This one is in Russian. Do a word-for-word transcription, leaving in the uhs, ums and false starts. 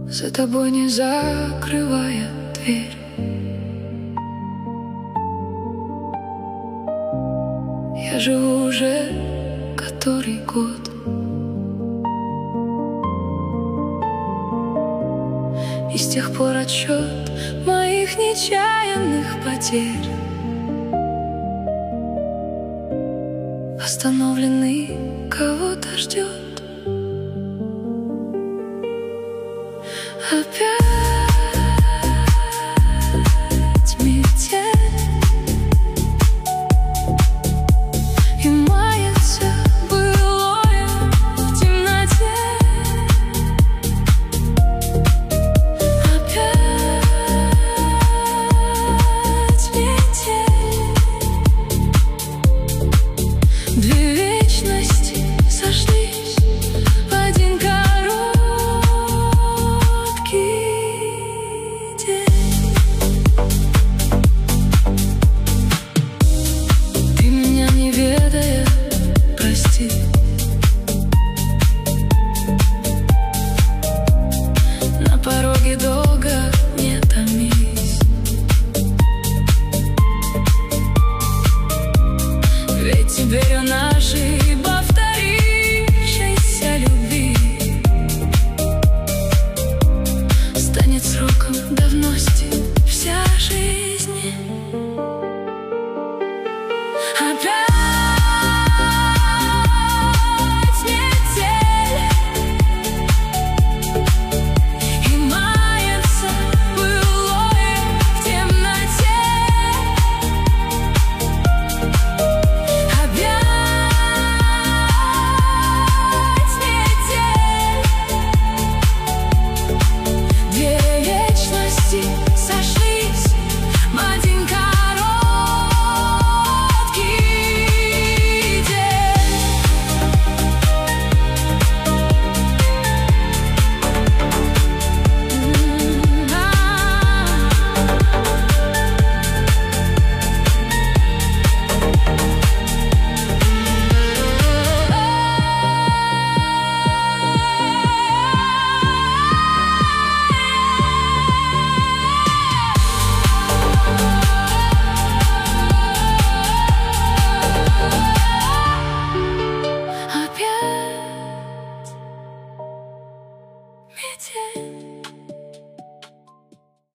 за тобой не закрывая дверь. Я живу уже который год, и с тех пор отсчет моих нечаянных потерь остановленный кого-то ждет. Опять метель, и мается былое в темноте. Опять метель, две вечности сошлись в один на пороге долго не томись, ведь теперь у нашей повторившейся любви станет сроком давности вся жизнь. Опять метель.